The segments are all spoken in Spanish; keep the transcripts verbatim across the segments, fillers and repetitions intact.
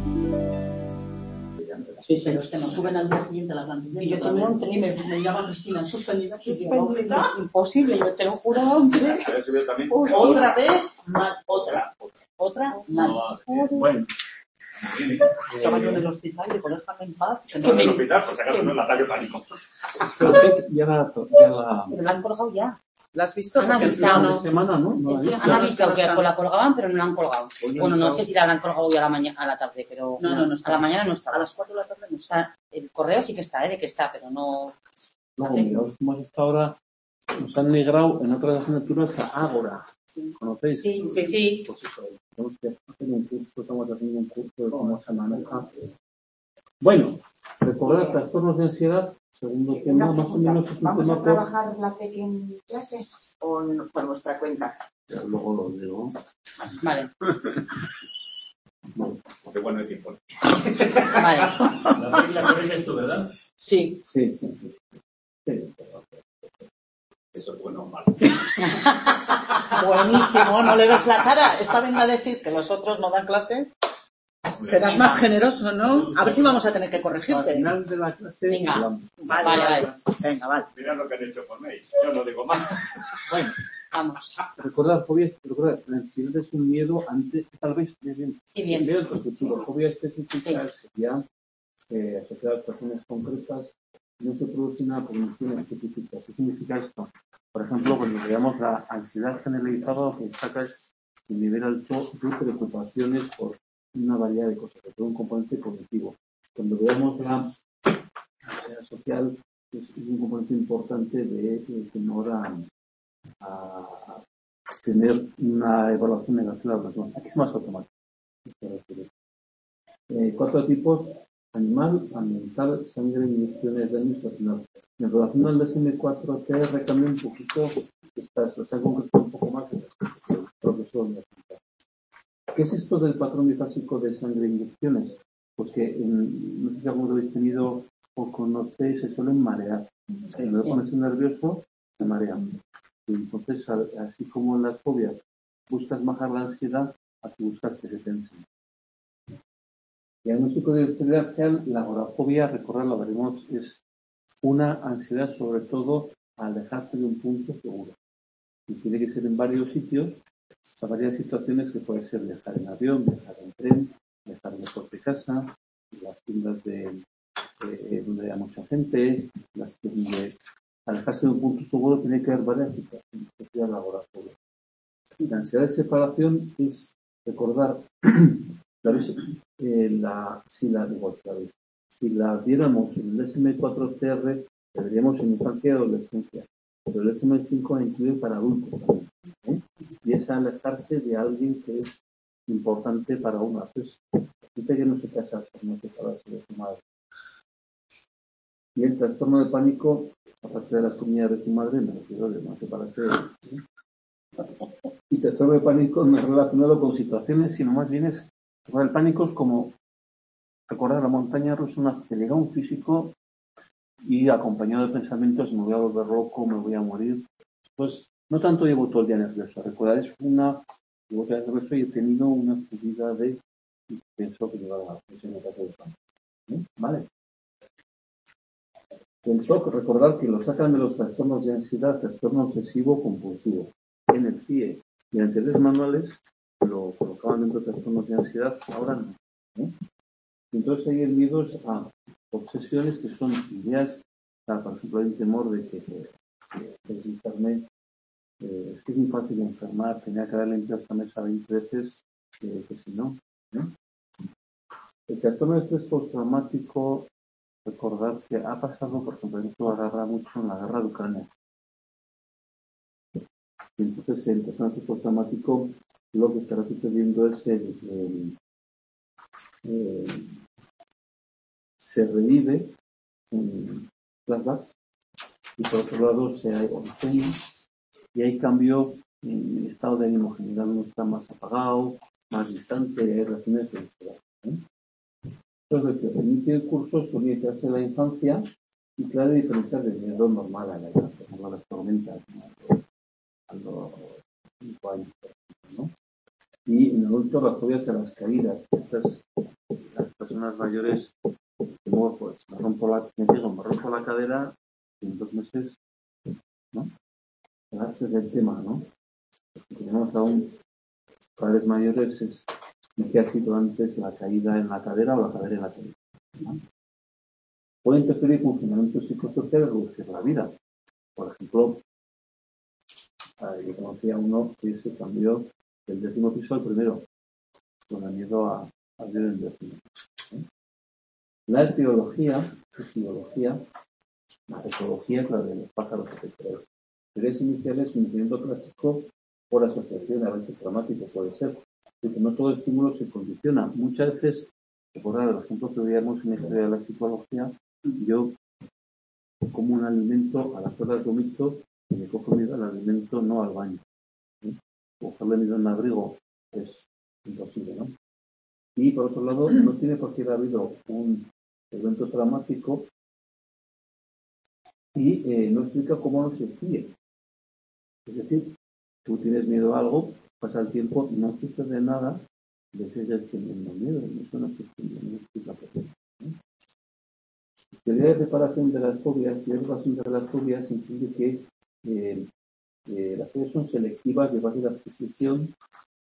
Sí, pero es que nos suben al día siguiente a la plantilla. Y yo tengo un y me, me llama Cristina, suspendida. ¿Suspendida? Imposible, yo te lo juro, hombre. ¿Otra vez? Mal, otra. ¿Otra? Mal. Bueno. Estaba yo en el hospital y con esta en paz. En el hospital, por si acaso no es el ataque pánico. Ya la, ya la... Pero la han colgado ya. ¿La has visto? Han Porque avisado, Una ¿no? semana, ¿no? No la he visto. Han avisado que la colgaban, pero no la han colgado. Oye, Bueno, no claro. sé si la habrán colgado hoy a la mañana, a la tarde, pero No, no, no está. a la mañana no estaba. A las cuatro de la tarde no está. Está- el correo sí que está, ¿eh? De que está, pero no. No, miraos cómo hasta ahora nos han migrado en otras asignaturas a Ágora. ¿Conocéis? Sí, sí, sí. Pues eso, tenemos que hacer un curso, estamos haciendo un curso de cómo se maneja. Bueno, recordar trastornos de ansiedad, segundo tema, Una más o pregunta. menos es un ¿Vamos tema a por... trabajar la P E C en clase o en- por vuestra cuenta? Ya luego lo digo. Vale, Bueno, Porque bueno, hay tiempo. vale. La regla corriges tú, ¿verdad? Sí. sí, sí. sí. Sí. Eso es bueno o malo. Buenísimo, no le ves la cara. Esta venga a decir que los otros no dan clase. Serás más generoso, ¿no? A ver si vamos a tener que Al corregirte. final de la clase... Venga. hablamos. Vale, Vale, vale. vale. Venga, vale. Mira lo que han hecho por mail. Yo no digo más. Bueno, Vamos. recordar fobia, recordar, la ansiedad es un miedo ante, tal vez, bien, Sí, bien. miedo subjetivo. Fobia específica Sí. sería eh, asociada a actuaciones concretas, no se produce una cognición específica. ¿Qué significa esto? Por ejemplo, cuando veamos la ansiedad generalizada, lo que destaca es el nivel alto de preocupaciones por una variedad de cosas, todo un componente cognitivo. Cuando veamos la ansiedad social, es un componente importante de eh, temor a, a tener una evaluación negativa de la persona. Aquí es más automático. Eh, cuatro tipos: animal, ambiental, sangre, inyecciones, daño estacional. En relación al D S M cuatro T R cambia un poquito estas, o sea, concreto un poco más el profesor me explica. ¿Qué es esto del patrón bifásico de sangre e inyecciones? Pues que en, no sé si alguno lo habéis tenido o conocéis, se suelen marear. Cuando te pones nervioso, se marean. Y entonces, así como en las fobias buscas bajar la ansiedad, aquí buscas que se tensen. Diagnóstico de diferencial, la agorafobia, recordad, lo veremos, es una ansiedad sobre todo al alejarte de un punto seguro. Y tiene que ser en varios sitios, o varias situaciones que puede ser viajar en avión, viajar en tren, viajar lejos de casa, las tiendas de, de donde hay mucha gente, las donde alejarse de un punto seguro tiene que haber varias situaciones, que sería la agorafobia. Y la ansiedad de separación es recordar, ¿sabéis? Eh, la, si la digo, ¿sabéis? Si la viéramos en el D S M cuatro T R, deberíamos en infancia y adolescencia. Pero el D S M cinco incluye para adultos también, ¿eh? Y es alejarse de alguien que es importante para uno. Es gente que no se casa, no se separarse de su madre. Y el trastorno de pánico, aparte de las comunidades de su madre, me refiero de no separarse de ¿eh? Y trastorno de pánico no es relacionado con situaciones, sino más bien es el pánico es como recordar la montaña rusa, una aceleración físico y acompañado de pensamientos: me voy a volver loco, me voy a morir. Pues no tanto llevo todo el día nervioso. Recordar es una llevo todo el día nervioso y he tenido una subida de y pienso que lleva a ese ataque de pánico. ¿Eh? Vale. El shock, recordar que lo sacan de los trastornos de ansiedad, trastorno obsesivo compulsivo. En el C I E, mediante test manuales, lo colocaban dentro de trastornos de ansiedad, ahora no. ¿eh? Entonces ahí el miedo es a obsesiones que son ideas, o sea, por ejemplo, hay un temor de que, que, que el internet, eh, es que es muy fácil enfermar, tenía que haber limpiado esta mesa veinte veces, eh, que si no. ¿eh? El trastorno de estrés postraumático, recordar que ha pasado, por ejemplo, esto agarra mucho en la guerra de Ucrania. Y entonces el trastorno de estrés postraumático, lo que estará sucediendo es el, el eh, se revive en flashbacks y por otro lado se hay sueño y hay cambio en el estado de ánimo general, uno está más apagado, más distante, y hay relaciones de ansiedad. ¿eh? Entonces, el inicio del curso suele iniciarse en la infancia y claro, diferencias del miedo normal a la edad, por ejemplo, las tormentas, ¿no? A los cinco años, ¿no? Y en adultos las fobias a las caídas. Estas, las personas mayores, como pues me rompo la, me digo, me rompo la cadera y en dos meses, ¿no? Ese es el tema, ¿no? Porque tenemos aún padres mayores, es ¿qué ha sido antes la caída en la cadera o la cadera en la cadera? ¿No? Puede interferir con fundamentos psicosociales y reducir la vida. Por ejemplo, yo conocía a uno que se cambió del décimo piso al primero, con el miedo a, a vivir en el décimo. ¿Eh? La etiología, etiología, la etiología es la de los pájaros afectados. Teorías iniciales, un movimiento clásico por asociación a eventos traumáticos, puede ser. Dice, no todo estímulo se condiciona. Muchas veces, por el ejemplo que veíamos en la historia de la psicología, yo como un alimento a las horas de mixto y me cojo miedo al alimento, no al baño. ¿Sí? Cogerle miedo en un abrigo es imposible, ¿no? Y por otro lado, no tiene por qué haber habido un evento traumático y eh, no explica cómo no se extingue. Es decir, tú tienes miedo a algo, pasa el tiempo, no sucede nada, de ese ya es teniendo miedo, y eso no se extingue, no explica por qué. ¿No? Teoría de preparación de las fobias, teoría de preparación de las fobias entiende que eh, eh, las fobias son selectivas de fácil adquisición.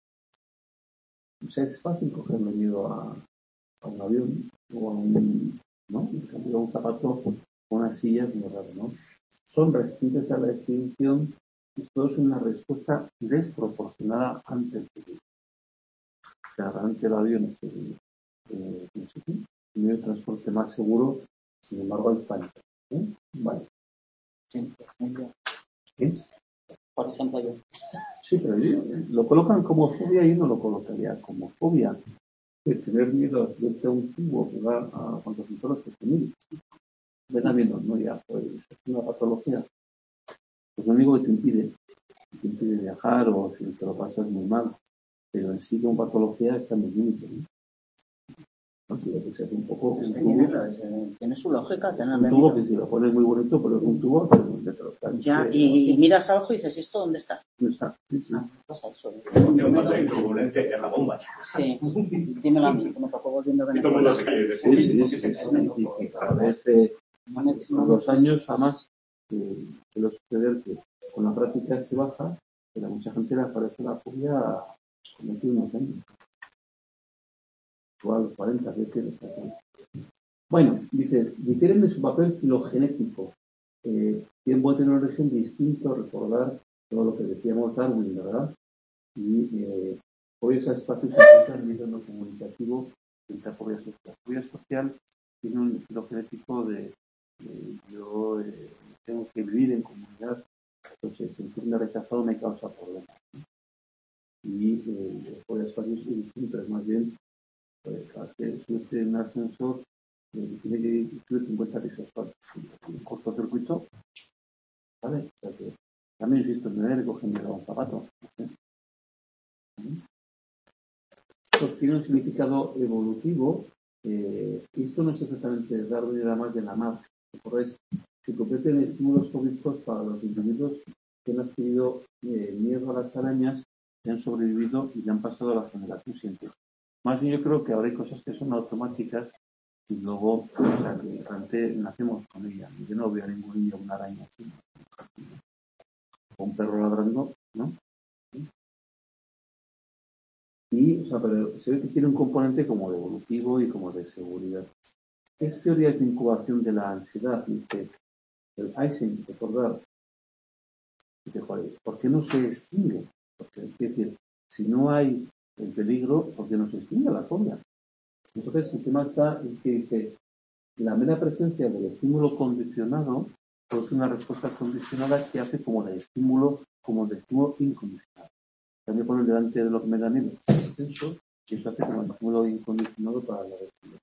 O sea, es fácil cogerle miedo a, a un avión o a un, ¿no? En cambio, a un zapato o una silla es muy raro, ¿no? Son resistentes a la extinción y esto es una respuesta desproporcionada ante el peligro. O sea, realmente el avión es el, eh, no sé qué, el medio de transporte más seguro. Sin embargo, hay pánico. ¿Eh? Vale. Sí, por ejemplo. ¿Qué? Por ejemplo, yo. Sí, pero yo, lo colocan como fobia y yo no lo colocaría como fobia. De tener miedo a subirte a un tubo que va a cuántos metros, siete mil. Ven a menos, ¿no? Ya, pues es una patología. Pues lo único que te impide, te impide viajar o si te lo pasas muy mal. Pero en sí, como patología está en el límite, ¿no? No, si lo que se hace un poco un tubo, Tiene su lógica tener un tubo que si lo pones muy bonito, pero es un tubo, pero donde te lo están. Ya, y, y miras abajo y dices, ¿y esto dónde está? No está. Sí, sí. Ah, pasa eso. Emoción más de turbulencia y la bomba. Sí, dímelo a mí, que me tocó volviendo de Y todo el mundo se Venezuela. cae de Sí, sí, sí, sí, sí, y que cada vez eh, No me- con los años, además, eh, suele suceder que con la práctica se baja, pero a mucha gente le aparece la fobia con veintiuno años. O a los cuarenta, es decir, está aquí. Bueno, dice, difieren de su papel filogenético. Eh, ¿Quién puede tener un origen distinto? Recordar todo lo que decíamos Darwin, ¿verdad? Y eh, hoy ese espacio se encuentra en el medio no comunicativo frente a fobia social. La fobia social tiene un filogenético de, de yo eh, tengo que vivir en comunidad, entonces sentirme rechazado me causa problemas, ¿no? Y eh, fobia social es distinto, es más bien pues, cada vez que subirte en un ascensor eh, tiene que subir cincuenta pisos para un cortocircuito, ¿vale? O sea que también insisto, me voy a recoger miedo a un zapato, ¿no sé? Pues tiene un significado evolutivo. Eh, esto no es exactamente Darwin, era más de la mar. ¿Recordáis? Se convierte en estímulos fóbicos para los individuos que han adquirido eh, miedo a las arañas, que han sobrevivido y le han pasado a la generación siguiente. Más bien yo creo que ahora hay cosas que son automáticas y luego, o sea, que realmente nacemos con ellas. Yo no veo a ningún niño una araña así, o un perro ladrando, ¿no? Y, o sea, pero se ve que tiene un componente como de evolutivo y como de seguridad. Es teoría de incubación de la ansiedad, dice el Eisen, recordar, dice, joder, ¿por qué no se extingue? Porque, es decir, si no hay el peligro, ¿por qué no se extingue la fobia? Entonces, el tema está en que dice, la mera presencia del estímulo condicionado produce una respuesta condicionada que hace como de estímulo, como de estímulo incondicionado. También ponen delante de lo que me da miedo intenso y eso hace como el estímulo incondicionado para la respuesta.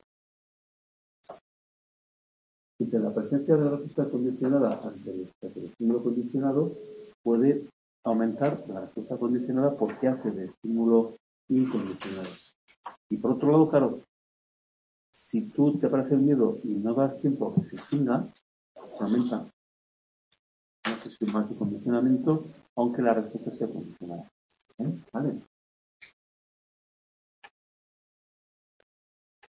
Dice, la presencia de la respuesta condicionada ante el estímulo condicionado puede aumentar la respuesta condicionada porque hace de estímulo incondicionado. Y por otro lado, claro, si tú te aparece el miedo y no das tiempo a que se extinga, se aumenta, no sé si más de condicionamiento, aunque la respuesta sea condicionada. ¿Eh? ¿Vale?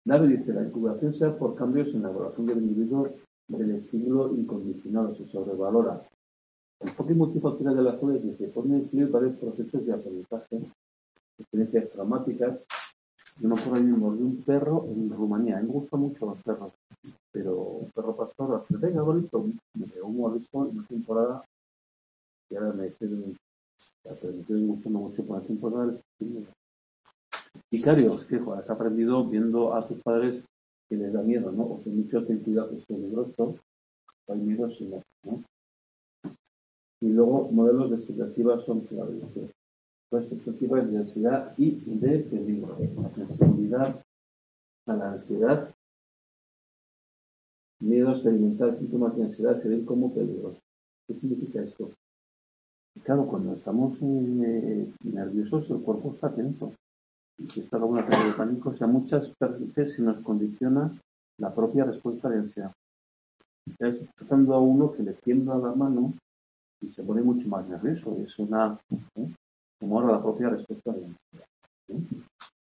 Nave dice, la incubación se da por cambios en la evaluación del individuo del estímulo incondicionado, se sobrevalora. El enfoque multifactorial de la fobia dice, pueden incluir varios procesos de aprendizaje, experiencias traumáticas. Yo me acuerdo de mordió un perro en Rumanía. A mí me gustan mucho los perros, pero un perro pastor, hace, venga, bonito, me pegó un mordisco en una temporada y ahora me dice, me estoy gustando mucho por la temporada. Sicario, es que joder, has aprendido viendo a tus padres que les da miedo, ¿no? O que mucho sentido que es peligroso, hay miedo sin más, ¿no? Y luego modelos de expectativas son claves. Las expectativas de ansiedad y de peligro. La sensibilidad a la ansiedad, miedo a experimentar síntomas de ansiedad se ven como peligrosos. ¿Qué significa esto? Claro, cuando estamos eh, nerviosos el cuerpo está tenso. Y si está alguna ataque de pánico, o sea, muchas veces se nos condiciona la propia respuesta de ansiedad. Estás tratando a uno que le tiembla la mano y se pone mucho más nervioso. Es una... ¿eh? Como ahora la propia respuesta de ansiedad. ¿eh?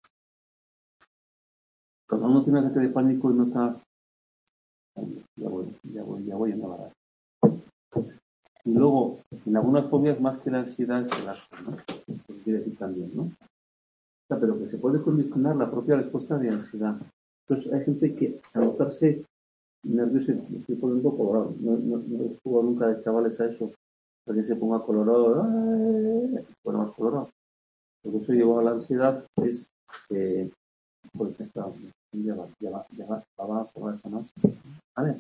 Cuando uno tiene ataque de pánico y no está... Ya voy, ya voy, ya voy a navegar. Y luego, en algunas fobias, más que la ansiedad, es el asco, ¿no? Eso quiere decir también, ¿no? O sea, pero que se puede condicionar la propia respuesta de ansiedad. Entonces, hay gente que, al notarse nervioso, me estoy poniendo colorado. No, no, no he jugado nunca de chavales a eso. Para que se ponga colorado, ¡ay! Se pone más colorado. Lo que eso lleva a la ansiedad es que, pues, esta, ya va, ya va, ya va, vamos a ver más. Vale.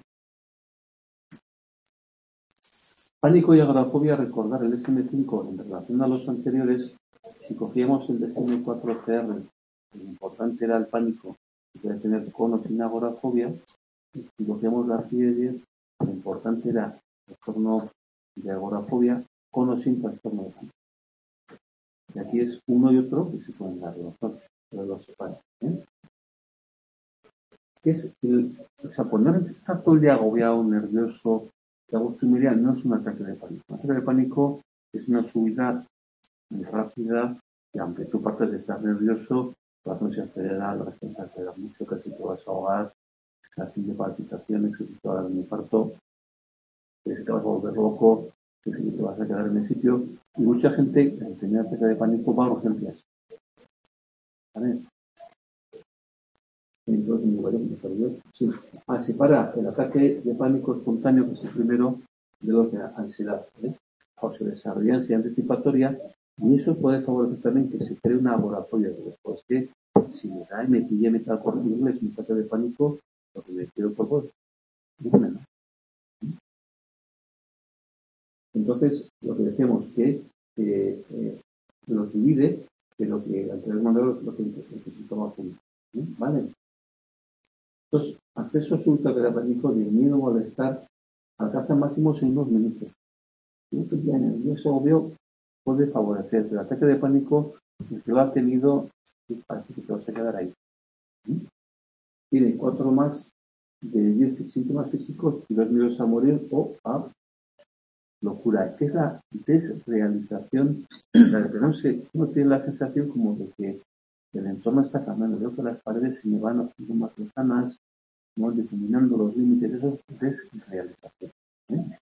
Pánico y agorafobia, recordar el D S M cinco en relación a los anteriores. Si cogíamos el D S M cuatro C R, lo importante era el pánico, que puede tener con o sin agorafobia. Si cogíamos la C I E diez, lo importante era el trastorno de agorafobia con o sin trastorno de pánico. Y aquí es uno y otro que se pueden dar los dos, pero los separan. ¿eh? ¿Qué es el, o sea, poner estar todo el día agobiado, nervioso, que Augusto y Miriam no es un ataque de pánico. Un ataque de pánico es una subida muy rápida y aunque tú partes de estar nervioso, tu corazón se acelera, la respiración se acelera mucho, casi te vas a ahogar, casi de palpitaciones, que te va a dar un infarto, que te vas a volver loco, que si te vas a quedar en el sitio. Y mucha gente que tenía ataque de pánico va a urgencias. ¿Vale? Entonces, sí. Ah, separa el ataque de pánico espontáneo, que es el primero, de los de ansiedad. ¿eh? O se desarrolla ansiedad anticipatoria, y eso puede favorecer también que se cree una agorafobia. Pues que si me cae, me pillé, me está corriendo, es un ataque de pánico, lo que me quiero por ¿no? Entonces, lo que decíamos que eh, eh, los divide de lo que al tener modelos lo que necesitamos juntos. ¿eh? ¿Vale? Entonces, acceso súbito de pánico, de miedo, malestar, alcanza máximos en unos minutos. Si uno ya nervioso obvio puede favorecer, pero el ataque de pánico, el que lo ha tenido, parece que te vas a quedar ahí. ¿sí? Tiene cuatro más de diez síntomas físicos y dos miedos a morir o a locura. ¿Qué es la desrealización? Uno tiene la sensación como de que el entorno está cambiando. Veo que las paredes se me van haciendo más lejanas, ¿no? Difuminando los límites. Eso es desrealización. ¿eh?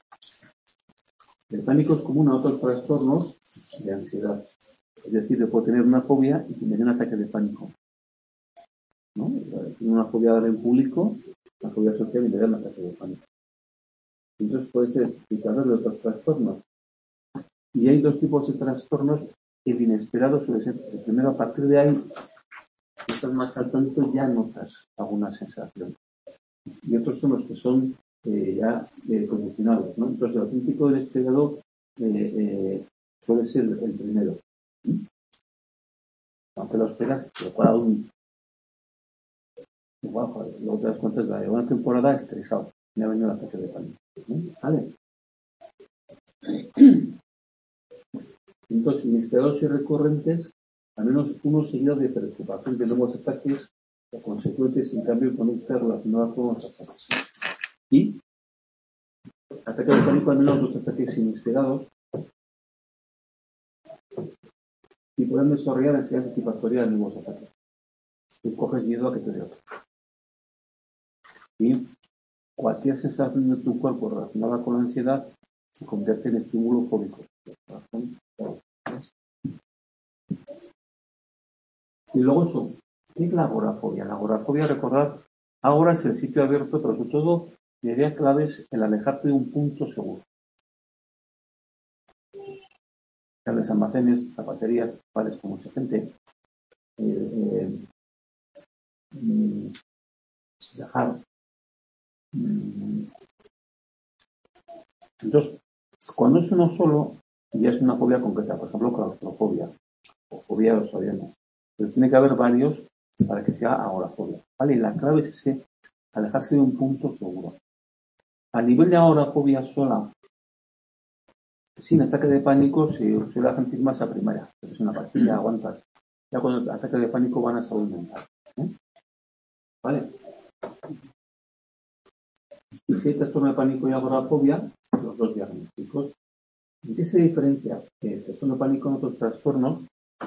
El pánico es común a otros trastornos de ansiedad. Es decir, yo puedo tener una fobia y tener un ataque de pánico. ¿no? Tengo una fobia de hablar en público, una fobia social y me da un ataque de pánico. Entonces puede ser explicador de otros trastornos. Y hay dos tipos de trastornos que el inesperado suele ser. El primero, a partir de ahí, si estás más al tanto, ya notas alguna sensación. Y otros son los que son eh, ya eh, condicionados, ¿no? Entonces, el auténtico inesperado eh, eh, suele ser el primero. ¿Mm? Aunque lo esperas, lo cual aún... Igual, joder, luego te das cuenta de una temporada estresado. Me ha venido el ataque de pánico. ¿Mm? ¿Vale? Entonces, inesperados y recurrentes, al menos uno seguido de preocupación de nuevos ataques o consecuencias sin cambio de conducta relacionada con los ataques. Y ataque de pánico, al menos dos ataques inesperados, y pueden desarrollar ansiedad anticipatoria de nuevos ataques. y coges miedo a que te dé otro. Y cualquier sensación de tu cuerpo relacionada con la ansiedad se convierte en estímulo fóbico. Y luego eso, ¿qué es la agorafobia? La agorafobia, recordad, ahora es el sitio abierto, pero sobre todo la idea clave es el alejarte de un punto seguro. Grandes almacenes, zapaterías, bares con mucha gente, eh, eh, mm, viajar. Mm. Entonces, cuando es uno solo, ya es una fobia concreta, por ejemplo, claustrofobia o fobia de los aviones. Pero tiene que haber varios para que sea agorafobia. ¿Vale? Y la clave es ese, alejarse de un punto seguro. A nivel de agorafobia sola, sin ataque de pánico, se suele sentir más a primaria. Es una pastilla, aguantas. Ya cuando el ataque de pánico van a salud mental. ¿eh? ¿Vale? Y si hay trastorno de pánico y agorafobia, los dos diagnósticos. ¿En qué se diferencia el trastorno de pánico en otros trastornos?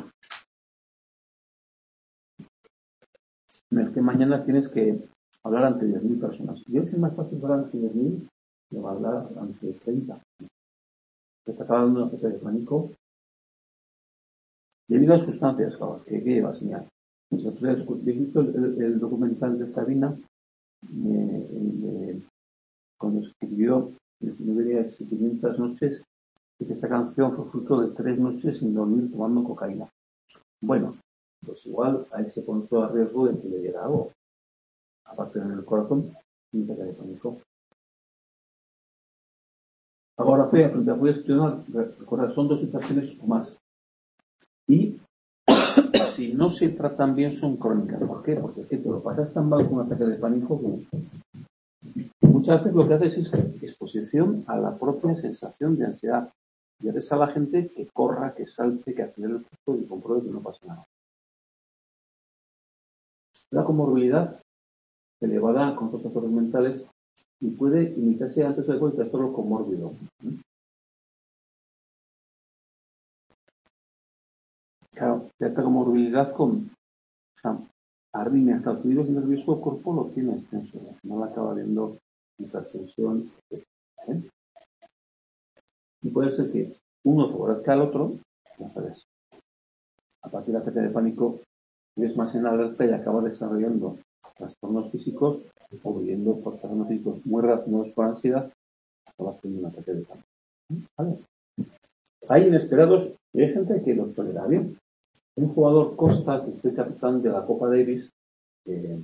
En el que mañana tienes que hablar ante diez mil personas. Y hoy es más fácil hablar ante diez mil que hablar ante treinta. Te está dando un ataque de pánico debido a sustancias, claro, que, que llevas, mira. Nosotros he visto el, el, el documental de Sabina, eh, el, cuando escribió el Señor de quinientas noches, que esta canción fue fruto de tres noches sin dormir tomando cocaína. Bueno, pues igual a ese puso a riesgo de que le diera algo, aparte en el corazón, y un ataque de pánico. Ahora, fe, frente a fobia situacional, recuerda, son dos situaciones o más. Y si no se tratan bien, son crónicas. ¿Por qué? Porque es que te lo pasas tan mal con un ataque de pánico que muchas veces lo que haces es exposición a la propia sensación de ansiedad. Y haces a la gente que corra, que salte, que acelere el pulso y compruebe que no pasa nada. La comorbilidad elevada con trastornos mentales y puede iniciarse antes o después del trastorno comórbido. Claro, esta comorbilidad con o sea, arritmia, hasta los fluidos nerviosos del cuerpo lo tiene extenso, no la acaba viendo hipertensión, ¿eh? Y puede ser que uno favorezca al otro, ya sabes, a partir del ataque de pánico, es más en alerta y acaba desarrollando trastornos físicos o viviendo por trastornos físicos muy relacionados con la ansiedad, acabas teniendo un ataque de pánico. ¿Vale? Hay inesperados y hay gente que los tolera bien. Un jugador Costa, que fue capitán de la Copa Davis, eh,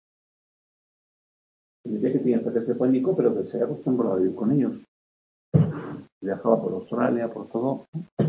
decía que tenía ataques de pánico, pero que se había acostumbrado a vivir con ellos. Viajaba por Australia, por todo.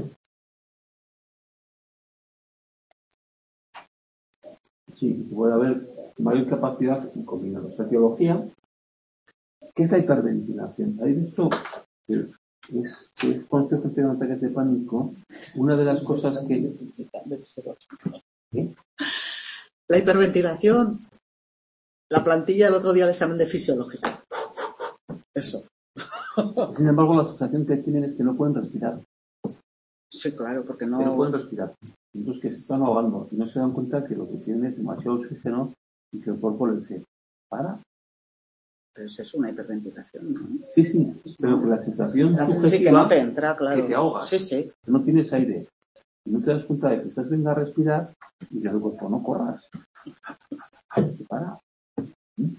Sí, puede haber mayor capacidad en combinar esta etiología. ¿Qué es la hiperventilación? ¿Habéis visto que es, que es cuando se tiene ataques de pánico? Una de las cosas que... ¿Eh? La hiperventilación. La plantilla el otro día del examen de fisiológica. Eso. Sin embargo, la sensación que tienen es que no pueden respirar. Sí, claro, porque Que no no... pueden respirar. Entonces que se están ahogando y no se dan cuenta que lo que tienen es demasiado oxígeno y que el cuerpo les dice, para. Pero eso es una hiperventilación, ¿no? Sí, sí, pero que la sensación La subjetiva sí, que no te entra, claro. que te ahogas, Sí, sí. que no tienes aire y no te das cuenta de que estás viendo a respirar y que el cuerpo no corras. Se para. ¿Mm?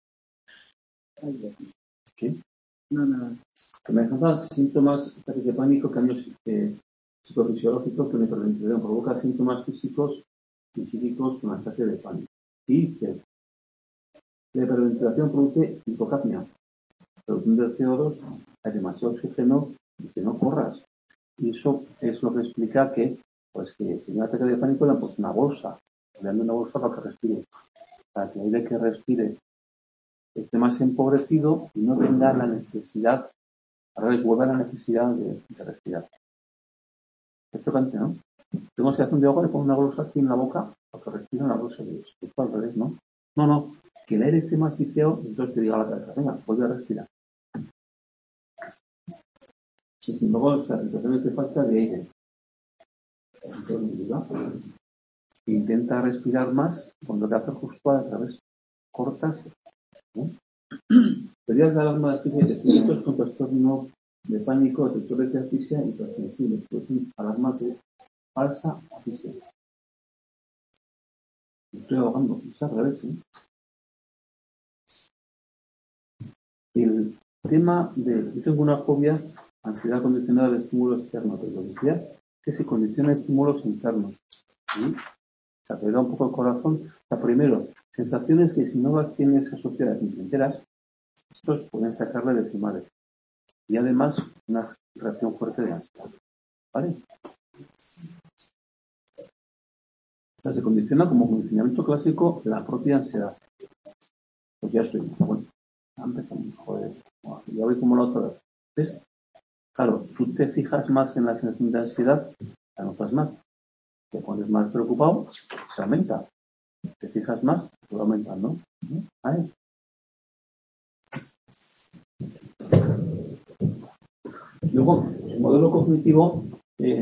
¿Qué? No, no. Que me dejan síntomas ataques de pánico, cambios eh, psicofisiológicos que la hiperventilación provoca síntomas físicos y psíquicos con ataque de pánico. Y se, la hiperventilación produce hipocapnia, producción de C O dos, hay demasiado oxígeno y que no corras. Y eso es lo que explica que, pues que si tiene un ataque de pánico le han puesto una bolsa, le dan una bolsa para que respire, para que el aire que respire esté más empobrecido y no tenga la necesidad, ahora les vuelve la necesidad de, de respirar. Es chocante, ¿no? Tengo sensación de agua, le pongo una bolsa aquí en la boca para que respire una bolsa de eso. Esto al revés, ¿no? No, no, que el aire esté más viciado y entonces te diga a la cabeza, venga, vuelve a respirar. Y sin embargo, las sensaciones de falta de aire. Intenta respirar más cuando te hace justo a través cortas, ¿no? Teorías de alarma de asfixia y descritos con trastorno de pánico, detectores de asfixia y hipersensibles, pues son alarmas de falsa asfixia. Me estoy ahogando, es al revés, ¿eh? El tema de, yo tengo una fobia, ansiedad condicionada de estímulo externo, pero decía que se condiciona estímulos internos. ¿Sí? O sea, te da un poco el corazón. O sea, primero, sensaciones que si no las tienes asociadas ni te enteras, estos pueden sacarle decimales. Y además, una reacción fuerte de ansiedad. ¿Vale? O sea, se condiciona como condicionamiento clásico la propia ansiedad. Pues ya estoy. Bueno, ya empezamos, joder. Ya voy como la otra vez. ¿Ves? Claro, tú te fijas más en la sensación de ansiedad, la notas más. Te pones más preocupado, se aumenta. Te fijas más, te va aumentando. ¿Vale? Luego, el modelo cognitivo eh,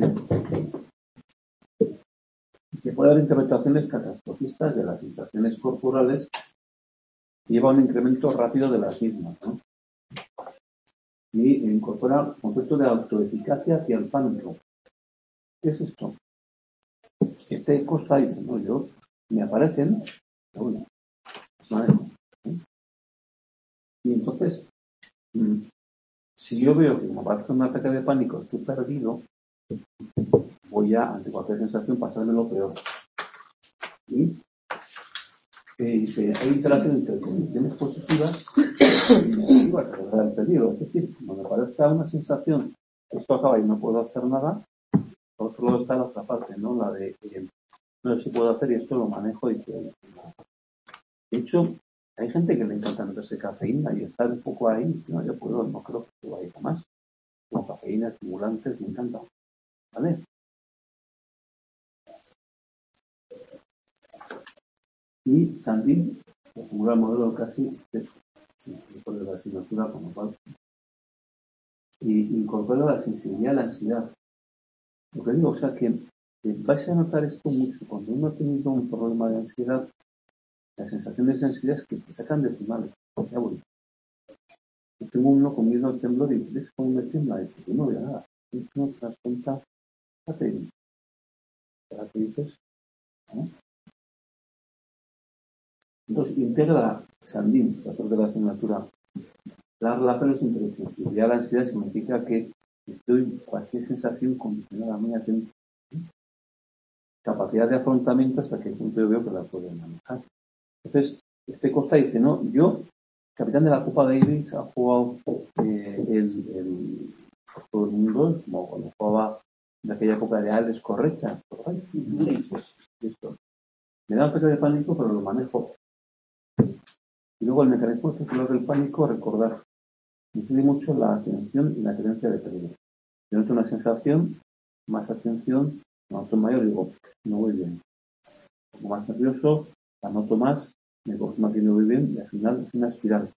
se puede dar interpretaciones catastrofistas de las sensaciones corporales y lleva a un incremento rápido de las mismas, ¿no? Y incorpora concepto de autoeficacia hacia el pánico. ¿Qué es esto? Este Costa dice, no, yo, me aparecen, pero bueno, manejo, ¿eh? Y entonces, mmm, si yo veo que me aparece un ataque de pánico, estoy perdido, voy a, ante cualquier sensación, pasarme lo peor. Y eh, dice, hay interacción entre condiciones positivas y negativas a la hora del peligro. Es decir, cuando me aparezca una sensación, esto acaba y no puedo hacer nada, por otro lado está la otra parte, ¿no? La de, eh, no sé si puedo hacer y esto lo manejo y que... De hecho, hay gente que le encanta meterse cafeína y estar un poco ahí, si no, yo puedo, no creo que vaya a más. Con cafeína, estimulantes, me encanta. ¿Vale? Y Sandin formula el modelo casi de, sí, de la asignatura como cual y incorpora la sensibilidad a la ansiedad. Lo que digo, o sea que, que vais a notar esto mucho. Cuando uno ha tenido un problema de ansiedad, la sensación de sensibilidad es que te sacan decimales. Ya voy. Yo tengo uno con miedo al temblor y ves cómo me tiembla y pues, no veo nada. Y no te das cuenta, fíjate, ¿para qué dices? ¿No? Entonces, integra Sandin, autor de la asignatura. La relación entre sensibilidad a la ansiedad significa que estoy cualquier sensación condicionada a mi atención. Capacidad de afrontamiento hasta que el punto yo veo que la puedo manejar. Entonces, este Costa dice, no, yo, capitán de la Copa Davis, ha jugado eh, el, el, todo el mundo, como cuando jugaba de aquella época de Alex Correcha. Sí, pues, esto. Me da un poco de pánico, pero lo manejo. Y luego el mecanismo circular del pánico, recordar. Incluye mucho la atención y la creencia de peligro. Yo noto una sensación, más atención, la noto mayor y digo, no voy bien. Un poco más nervioso, la noto más, me confirma que no voy bien y al final es una espiral.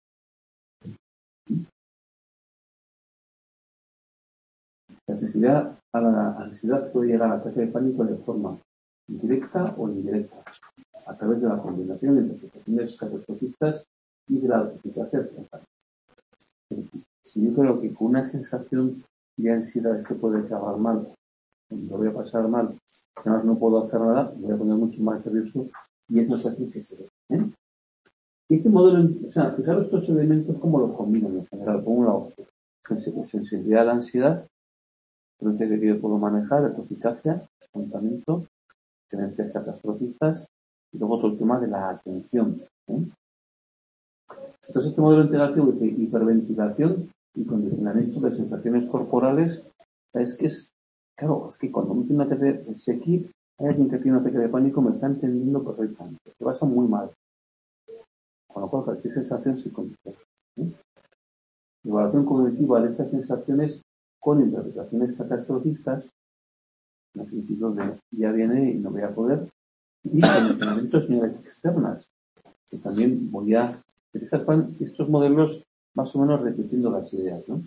La sensibilidad a la ansiedad puede llegar al ataque de pánico de forma directa o indirecta, a través de la combinación de interpretaciones catastrofistas y de la autoeficacia hacia el pánico. Si yo creo que con una sensación de ansiedad esto puede acabar mal, lo voy a pasar mal, además no puedo hacer nada, me voy a poner mucho más nervioso y es más fácil que se ve. ¿eh? Y este modelo, o sea, fijaros estos elementos como los combinan en general. Por un lado, sensibilidad a la ansiedad, creencia que yo puedo manejar, autoeficacia, afrontamiento, creencias catastrofistas y luego todo el tema de la atención. ¿eh? Entonces este modelo integrativo dice hiperventilación y condicionamiento de sensaciones corporales. Es que es, claro, es que cuando uno tiene un ataque de, si aquí hay alguien que tiene un ataque de pánico me está entendiendo perfectamente, se basa muy mal. Con lo cual cualquier sensación se condiciona. ¿eh? Evaluación cognitiva de estas sensaciones con interpretaciones catastrofistas, en el sentido de ya viene y no voy a poder, y condicionamiento de señales externas, que también voy a utilizar estos modelos más o menos repitiendo las ideas, ¿no?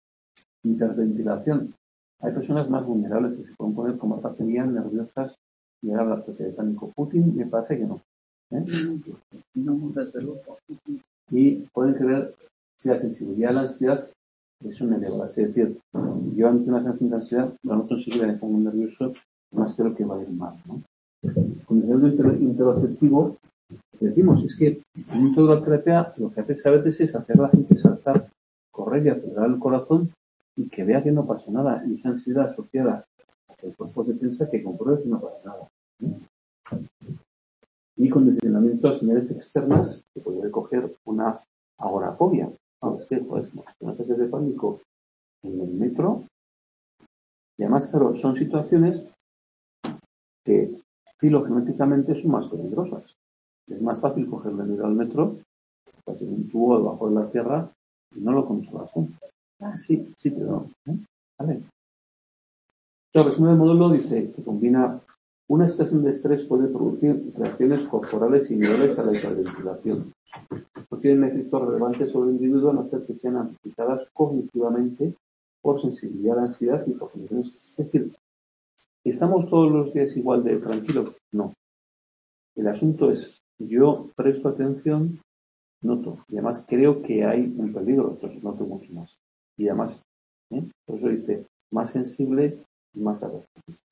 Hiperventilación. Hay personas más vulnerables que se pueden poner como pacientes nerviosas y ahora la ataque de pánico. Putin me parece que no. ¿eh? No, desde luego. Y pueden creer si la sensibilidad a la ansiedad es una elevada. Es decir, yo ante una sensación de ansiedad, la noto enseguida, me pongo nervioso, más creo que va a ir mal, ¿no? Con el nivel inter interoceptivo, decimos, es que en un todo la terapia lo que hace a veces es hacer a la gente saltar, correr y acelerar el corazón y que vea que no pasa nada. Y esa ansiedad asociada a que el cuerpo se piensa que compruebe que no pasa nada. ¿sí? Y condicionamiento a señales externas que puede coger una agorafobia. No, es que, pues, un ataque de pánico en el metro. Y además, claro, son situaciones que filogenéticamente son más peligrosas. Es más fácil cogerle miedo al metro, pues en un tubo debajo de la tierra, y no lo controlas. ¿eh? Ah, sí, sí, pero ¿eh? Vale. El resumen del modelo dice que combina una situación de estrés puede producir reacciones corporales similares a la hiperventilación. No tienen efectos relevantes sobre el individuo a no ser que sean amplificadas cognitivamente por sensibilidad a la ansiedad y por condiciones. Es decir, ¿estamos todos los días igual de tranquilos? No. El asunto es, yo presto atención, noto, y además creo que hay un peligro, entonces noto mucho más. Y además, ¿eh? por eso dice, más sensible y más alerta.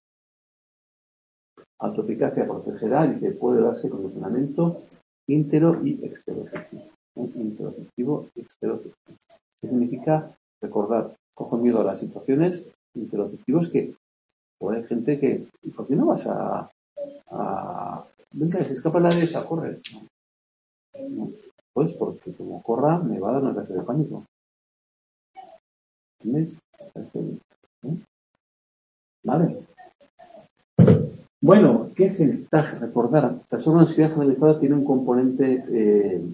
Autoeficacia protegerá y que puede darse condicionamiento intero y exteroceptivo. ¿eh? Interoceptivo y exteroceptivo. ¿Qué significa? Recordar, cojo miedo a las situaciones interoceptivos que, o hay gente que, ¿por qué no vas a, a venga, se escapa la de esa, corre? No. No. Pues porque como corra me va a dar un ataque de pánico. ¿Entiendes? ¿Eh? Vale. Bueno, ¿qué es el T A G? Recordar, el trastorno de ansiedad generalizada tiene un componente eh,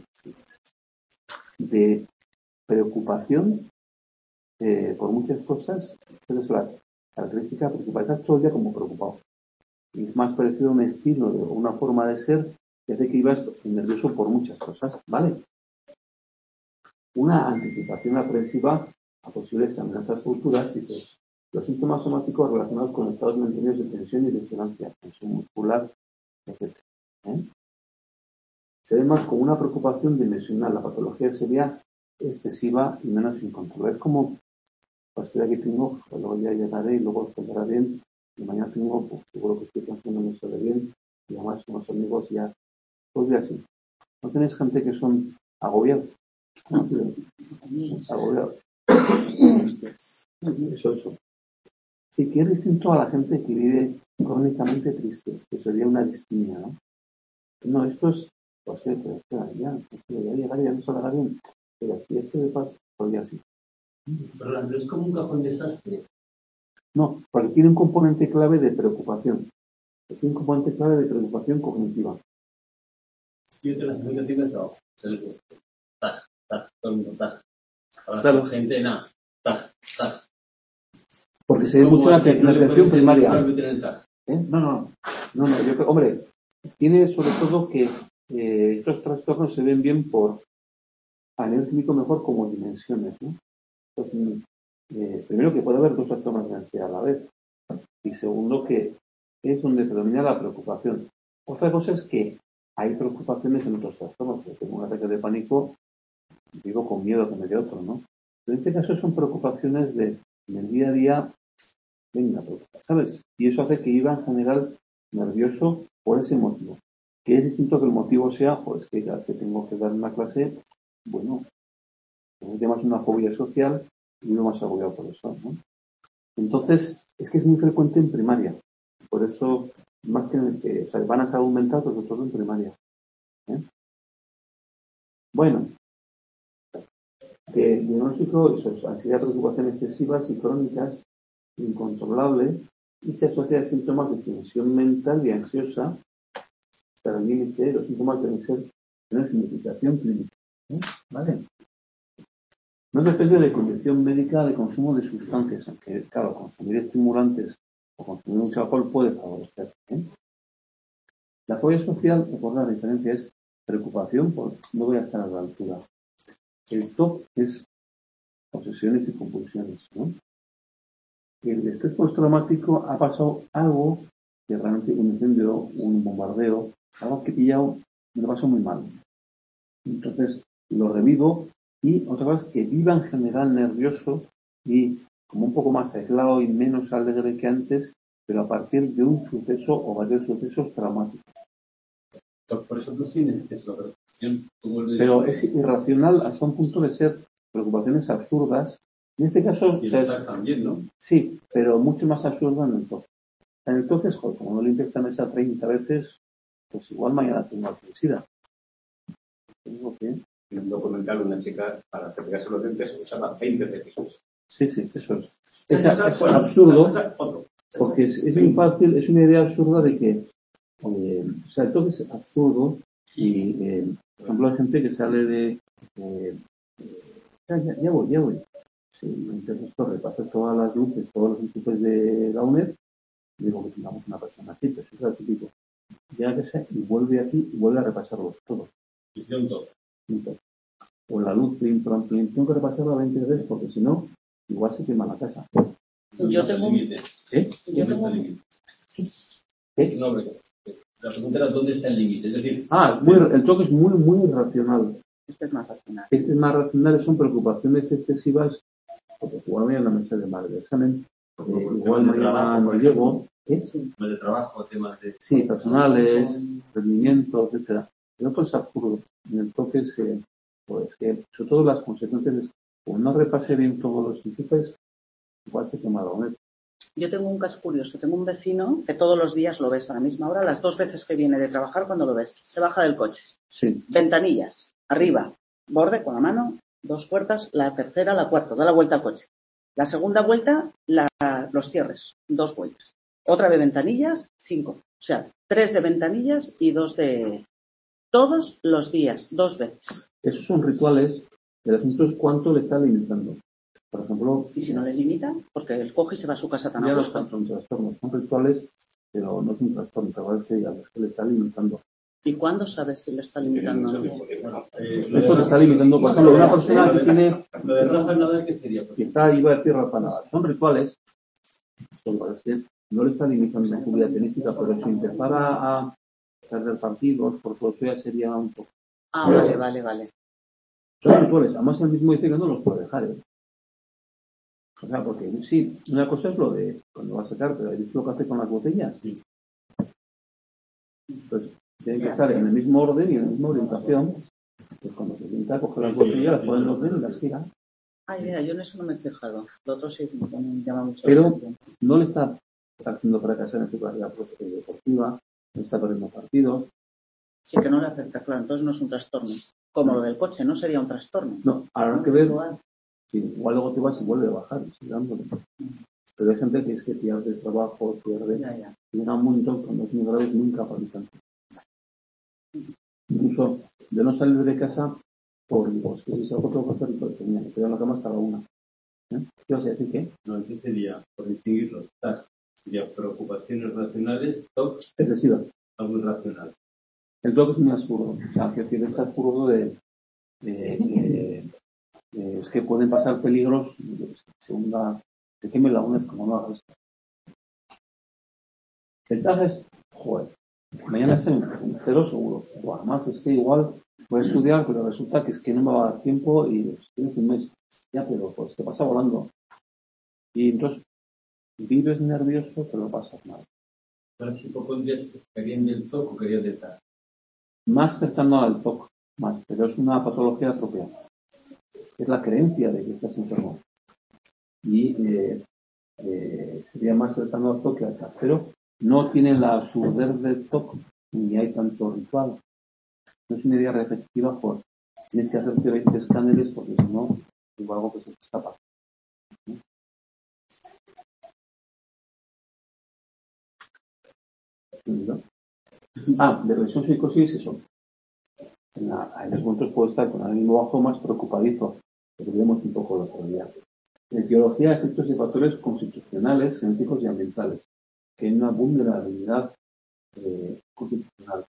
de preocupación eh, por muchas cosas. Esa es la característica principal. Estás todo el día como preocupado. Y es más parecido a un estilo, de una forma de ser que hace que ibas nervioso por muchas cosas, ¿vale? Una anticipación aprensiva a posibles amenazas futuras y pues, los síntomas somáticos relacionados con estados mantenidos de tensión y vigilancia, tensión muscular, etcétera. ¿Eh? Se ve más como una preocupación dimensional. La patología sería excesiva y menos incontrolable. Es como, pues que aquí tengo, pues luego ya llegaré y luego saldrá bien, y mañana tengo, pues seguro que estoy pensando no sale bien, y además con los amigos ya, pues ya así. ¿No tenéis gente que son agobiados? Agobiados. Eso, eso. Sí, que es distinto a la gente que vive crónicamente triste, que sería una distimia, ¿no? No, esto es, pues que, pues, ya, ya, ya llegaré, ya no saldrá bien, pero si esto de paz, pues ya sí. Pero no es como un cajón desastre. No, porque tiene un componente clave de preocupación. Tiene un componente clave de preocupación cognitiva. Yo te la sensación que tengo es todo. Taj, taj, todo el mundo, taj. Ahora Claro. gente, nada, taj, taj. Porque se ve mucho la, la atención primaria. ¿Eh? No, no, no, no, yo creo, hombre, tiene sobre todo que eh, estos trastornos se ven bien por, a nivel clínico mejor como dimensiones, ¿no? Entonces, eh, primero que puede haber dos trastornos de ansiedad a la vez. Y segundo que es donde predomina la preocupación. Otra cosa es que hay preocupaciones en otros trastornos. Si tengo un ataque de pánico, vivo con miedo que me dé otro, ¿no? Pero en este caso son preocupaciones de, en el día a día, venga, preocupa, ¿sabes? Y eso hace que iba en general nervioso por ese motivo. Que es distinto que el motivo sea, pues que ya que tengo que dar una clase, bueno, es más una fobia social y no más agobiado por eso, ¿no? Entonces, es que es muy frecuente en primaria. Por eso, más que, que o sea, van a ser aumentados, sobre todo en primaria. ¿eh? Bueno, que diagnóstico, eso es ansiedad, preocupación excesivas y crónicas, incontrolable, y se asocia a síntomas de tensión mental y ansiosa, hasta el límite, los síntomas deben ser de una significación clínica. ¿eh? ¿Vale? No depende de condición médica de consumo de sustancias, aunque, claro, consumir estimulantes o consumir mucho alcohol puede favorecer. ¿eh? La fobia social, recordad, la diferencia es preocupación por no voy a estar a la altura. El T O C es obsesiones y compulsiones, ¿no? El estrés postraumático ha pasado algo que realmente un incendio, un bombardeo, algo que he pillado, me lo paso muy mal. Entonces lo revivo y otra cosa es que viva en general nervioso y como un poco más aislado y menos alegre que antes, pero a partir de un suceso o varios sucesos traumáticos. Por eso tú tienes esa preocupación. Pero es irracional hasta un punto de ser preocupaciones absurdas. En este caso, Y o sea, el es, TAC también, ¿no? sí, pero mucho más absurdo en el toque. En el toque es, joder, como no limpias esta mesa treinta veces, pues igual mañana tengo alcoholsida. Tengo que... En un documental, una chica, para cepillarse los dientes, usaba veinte cepillos. Sí, sí, eso es. Es, es absurdo, Otro. porque es, es muy fácil, es una idea absurda de que, eh, o sea, el toque es absurdo y, eh, por ejemplo, hay gente que sale de... Eh, ya, ya, ya voy, ya voy. Sí, entonces esto repasa todas las luces, todos los enchufes de la U N E D, y digo que tengamos una persona así, pero eso es lo típico. Ya que sé, y vuelve aquí y vuelve a repasarlos todos. Hicieron todo. O la luz, plim, plam, plim, tengo que repasarla veinte veces porque si no, igual se quema la casa. Yo tengo un... ¿Eh? Yo tengo un... ¿Eh? No, hombre. La pregunta era dónde está el límite. Es decir, Ah, muy, el toque es muy, muy racional. Este es más racional. Este es más racional, son preocupaciones excesivas, porque igual mañana no me sale mal el examen, porque igual mañana no llego. ¿Eh? temas de trabajo, temas de... Sí, personales, rendimiento, etcétera. El otro es absurdo. En el toque se, pues que, sobre todo las consecuencias es, como no repase bien todos los enchufes, igual se quema la U N E D. Yo tengo un caso curioso. Tengo un vecino que todos los días lo ves a la misma hora, las dos veces que viene de trabajar, cuando lo ves, se baja del coche. Sí. Ventanillas, arriba, borde con la mano, dos puertas, la tercera, la cuarta, da la vuelta al coche. La segunda vuelta, la, los cierres, dos vueltas. Otra de ventanillas, cinco. O sea, tres de ventanillas y dos de... Todos los días, dos veces. Esos son rituales. El asunto es cuánto le está limitando. Por ejemplo... ¿Y si no le limitan? Porque él coge y se va a su casa tan ya a no gusto. son trastornos, son rituales, pero no es un trastorno, pero es que ya es que le está limitando. ¿Y cuándo sabes si le está limitando? Eso le está limitando, por ejemplo, una persona que tiene... Lo de Rafa Nadal, ¿qué sería? Que está, iba a decir Rafa Nadal, son rituales, son rituales que no le está limitando en su vida tenística, pero si empezara a perder partidos, por todo eso ya sería un poco... Ah, vale, vale, vale. Son rituales, además él mismo dice que no los puede dejar, ¿eh? O sea, porque sí, una cosa es lo de cuando va a sacar, pero ¿has visto lo que hace con las botellas? Sí. Entonces, tienen que estar en el mismo orden y en la misma orientación. Pues cuando se sienta, coge las botellas, las pone en orden y las gira. Ay, mira, yo en eso no me he fijado. Lo otro sí me llama mucho Pero la atención. no le está haciendo fracasar en su carrera deportiva, no está perdiendo partidos. Sí, que no le afecta, claro, entonces no es un trastorno. Como lo del coche, no sería un trastorno. No, habrá que ver. Sí, igual luego te vas y vuelve a bajar y sigue dándole. Pero hay gente que es que pierde trabajo, pierde. Ya, ya. Llega un momento cuando es muy grave, es muy incapacitante. Incluso de no salir de casa por, digo, es que si algo tengo que hacer, pues tenía que quedar en la cama hasta la una. ¿Eh? ¿Qué vas a decir qué? No, aquí sería, por distinguirlos, T A S, sería preocupaciones racionales, T O C, Excesiva. algo irracional. El toque es muy absurdo. O sea, que decir, es absurdo de, de, de, de, es que pueden pasar peligros según la, se queme la U N E D como no hagas esto. El T A S es, joder, mañana es en cero seguro. O además es que igual voy a estudiar, pero resulta que es que no me va a dar tiempo y pues, tienes un mes. Ya, pero pues te pasa volando. Y entonces vives nervioso, pero lo pasas mal. Ahora sí, hipocondrias estarían del T O C o querían del T A S. Más cercano al T O C, más, pero es una patología propia. Es la creencia de que estás enfermo. Y eh, eh, sería más cercano al T O C que al T A S. Pero no tiene la absurdez del T O C, ni hay tanto ritual. No es una idea repetitiva, pues tienes que hacerte veinte escáneres porque si no, es algo que se te escapa. ¿No? Ah, de revisión psicosis, eso. En, la, en los momentos puede estar con el ánimo bajo más preocupadizo, lo que vemos un poco el otro día. En etiología, efectos y factores constitucionales, genéticos y ambientales, que hay una vulnerabilidad eh, constitucional.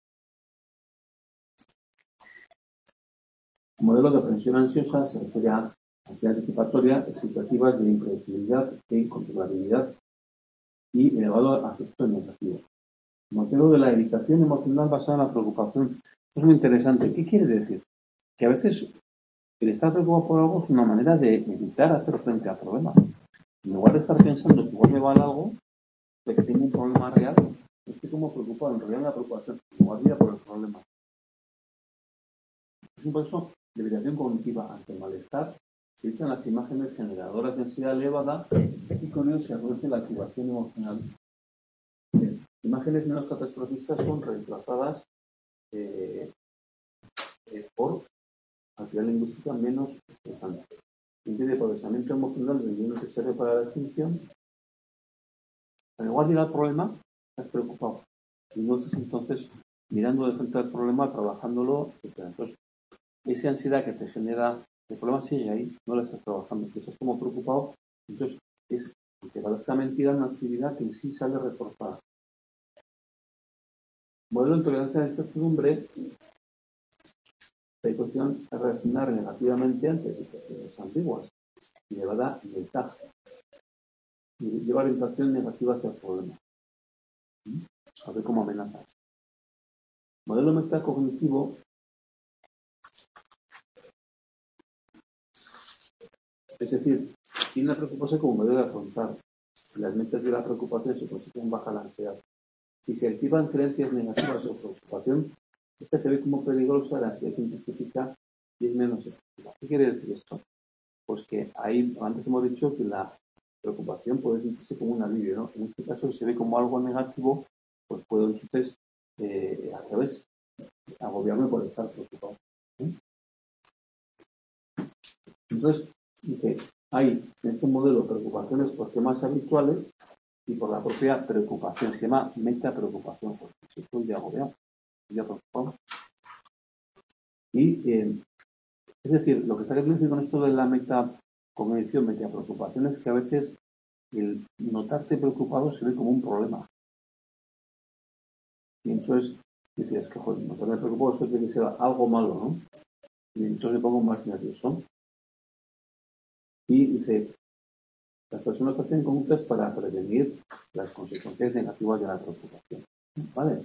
El modelo de aprensión ansiosa se refiere a ansiedad anticipatoria, expectativas de impredecibilidad e incontrolabilidad y elevado afecto negativo. El modelo de la evitación emocional basada en la preocupación. Es muy interesante. ¿Qué quiere decir? Que a veces el estar preocupado por algo es una manera de evitar hacer frente al problema. En lugar de estar pensando que igual me vale algo, de que tengo un problema real, estoy como preocupado. En realidad la preocupación igual día por el problema. Es un proceso de evitación cognitiva ante el malestar. Se utilizan las imágenes generadoras de ansiedad elevada y con ello se reduce la activación emocional. Bien. Imágenes menos catastrofistas son reemplazadas eh, eh, por actividad lingüística menos estresante. Impide el procesamiento emocional del bien necesario para la extinción. Al igual llega el problema, estás preocupado. Y no estás entonces mirando de frente al problema, trabajándolo, etcétera. Entonces, esa ansiedad que te genera el problema sigue ahí, no la estás trabajando. Tú estás como preocupado, entonces es, aunque parezca mentira, una actividad que en sí sale reforzada. Modelo de tolerancia a la incertidumbre. Precaución es reaccionar negativamente ante situaciones ambiguas, llevada y ventaja. Y lleva orientación negativa hacia el problema. A ver cómo amenazas. Modelo metacognitivo. Es decir, tiene la preocupación como modelo de afrontar. Si las metas de la preocupación se consiguen baja la ansiedad. Si se activan creencias negativas o preocupación, esta se ve como peligrosa, la ansiedad se intensifica y es menos efectiva. ¿Qué quiere decir esto? Pues que ahí, antes hemos dicho que la preocupación puede sentirse como un alivio, ¿no? En este caso, si se ve como algo negativo, pues puedo entonces, eh, al revés, agobiarme por estar preocupado. ¿Sí? Entonces, dice, hay en este modelo preocupaciones por temas habituales y por la propia preocupación. Se llama metapreocupación, porque si estoy ya agobiado, ya preocupado. Y, eh, es decir, lo que está queriendo decir con esto de la metacognición, metapreocupación, es que a veces el notarte preocupado se ve como un problema. Y entonces dices que, joder, notarme preocupado, esto tiene que ser algo malo, ¿no? Y entonces me pongo más nervioso. Y dice, las personas hacen conductas para prevenir las consecuencias negativas de la preocupación. ¿Vale?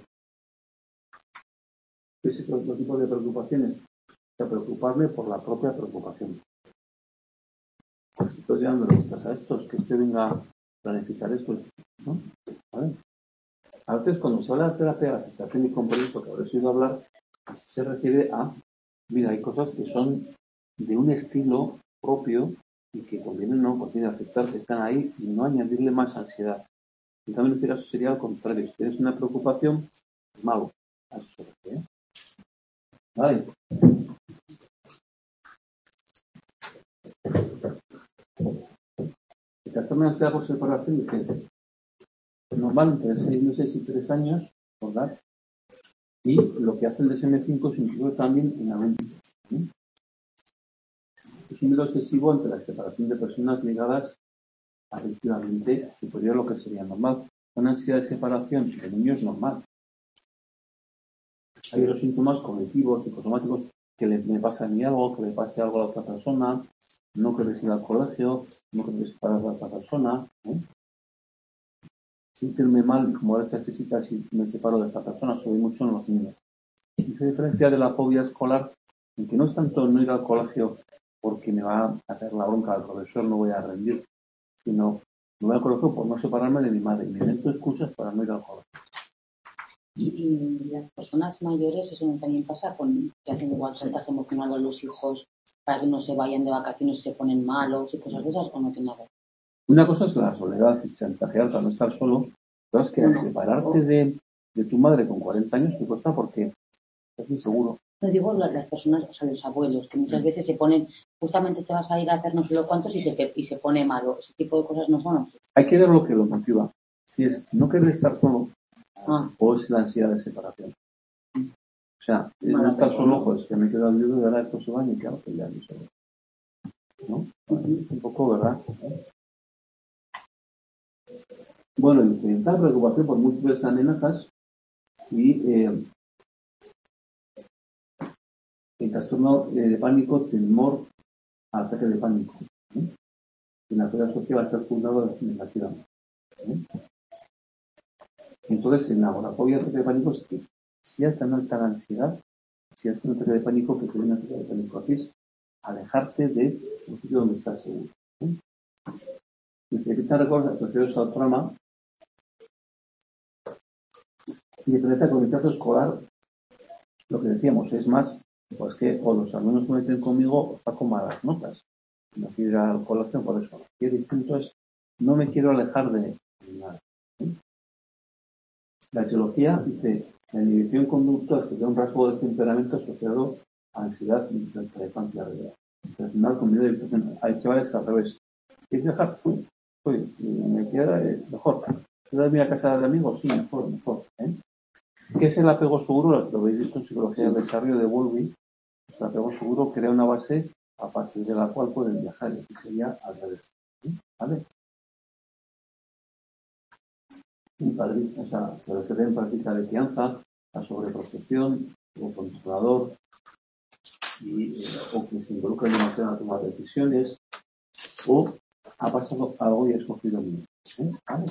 ¿Qué es otro tipo de preocupaciones? O sea, preocuparme por la propia preocupación. Pues si estoy dando respuestas a estos, que usted venga a planificar esto, ¿no? ¿Vale? A veces cuando se habla de terapia de aceptación y compromiso, que habré oído hablar, se refiere a, mira, hay cosas que son de un estilo propio y que conviene no conviene aceptar que están ahí y no añadirle más ansiedad. En cambio, en este caso sería al contrario. Si tienes una preocupación, es malo. A eso se refiere. Vale. El trastorno de ansiedad por separación dice, normal entre seis meses y tres años, ¿verdad? Y lo que hace el D S M cinco se incluye también en adultos. ¿Sí? Es un miedo excesivo ante la separación de personas ligadas afectivamente superior a lo que sería normal. Una ansiedad de separación de niños es normal. Hay otros síntomas cognitivos, psicosomáticos, que le, me pasa a mí algo, que le pase algo a la otra persona, no querer ir al colegio, no querer separar a la otra persona, ¿eh? Sentirme mal, como ahora estas físicas, si me separo de esta persona, sobre mucho en los niños. Y se diferencia de la fobia escolar, en que no es tanto no ir al colegio porque me va a hacer la bronca al profesor, no voy a rendir, sino no voy al colegio por no separarme de mi madre. Me invento excusas para no ir al colegio. Y, y las personas mayores, eso también pasa con que hacen igual chantaje emocional a los hijos para que no se vayan de vacaciones, se ponen malos y cosas de esas, o no tiene nada. Una cosa es la soledad y chantajear para no estar solo, pero es que al separarte de, de tu madre con cuarenta años te cuesta porque estás inseguro. No digo las personas, o sea, los abuelos, que muchas veces se ponen, justamente te vas a ir a hacer no sé lo cuántos y se, te, y se pone malo. Ese tipo de cosas no son. Hay que ver lo que lo motiva. Si es no querer estar solo, ah. o es la ansiedad de separación. O sea, es no estar solo, pues que me quedo al viudo y ahora esto se va y claro que ya no solo. ¿No? Bueno, un poco, ¿verdad? Bueno, incidental preocupación por múltiples amenazas y eh, el trastorno eh, de pánico, temor al ataque de pánico. ¿eh? Y la teoría social va a ser fundada negativamente. ¿eh? Entonces, en la agorafobia, ataque de pánico es que si hay tan alta la ansiedad, si hay un ataque de pánico, que tiene un ataque de pánico aquí es alejarte de un sitio donde estás seguro. ¿eh? Y se evitan recuerdos asociados al trauma y diferencia con el rechazo escolar. Lo que decíamos es más, pues que o los alumnos se meten conmigo o saco malas notas. No quiero ir a la colación por eso. Lo que es distinto es, no me quiero alejar de nada. ¿eh? La etiología dice, la inhibición conductual sería un rasgo de temperamento asociado a ansiedad durante la infancia relacional con miedo y depresión. Hay chavales que al revés. ¿Quieres viajar? Sí. Oye, me queda eh, mejor. ¿Quieres ir a casa de amigos? Sí, mejor, mejor. ¿eh? ¿Qué es el apego seguro? Lo habéis visto en psicología del desarrollo de Bowlby. Pues el apego seguro crea una base a partir de la cual pueden viajar. Y aquí sería al revés. ¿eh? ¿Vale? O sea, que refiere en práctica de fianza, la sobreprotección, o controlador, y, eh, o que se involucra demasiado en la toma de decisiones, o ha pasado algo y ha escogido miedo. ¿eh? ¿Vale?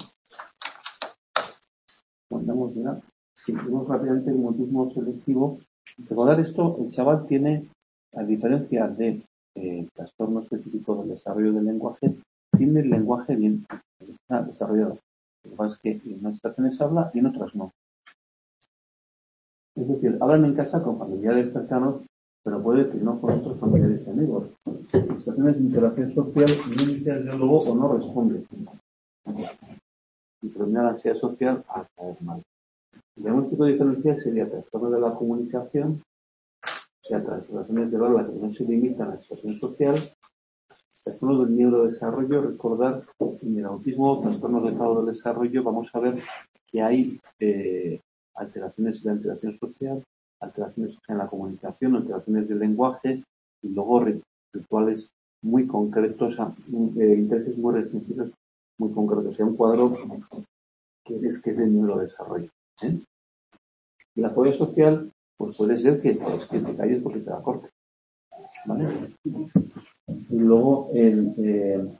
Bueno, ya. Si vemos rápidamente el mutismo selectivo, recordar esto, el chaval tiene, a diferencia de eh, trastorno específico del desarrollo del lenguaje, tiene el lenguaje bien desarrollado. Lo que pasa es que en unas situaciones habla y en otras no. Es decir, hablan en casa con familiares cercanos, pero puede que no con otros familiares y amigos. En situaciones de interacción social no inicia el diálogo o no responde. Y termina la ansiedad social a caer mal. El diagnóstico diferencial sería trastorno de la comunicación, o sea, transformaciones de habla que no se limitan a la situación social. Trastornos del neurodesarrollo, recordar en el autismo, trastornos de estado del desarrollo, vamos a ver que hay eh, alteraciones de la interacción social, alteraciones en la comunicación, alteraciones del lenguaje y luego rituales muy concretos, eh, intereses muy restringidos, muy concretos. O sea, un cuadro que es que es del neurodesarrollo. ¿eh? Y la fobia social, pues puede ser que, pues, que te calles porque te la corte. ¿Vale? Y luego el, eh,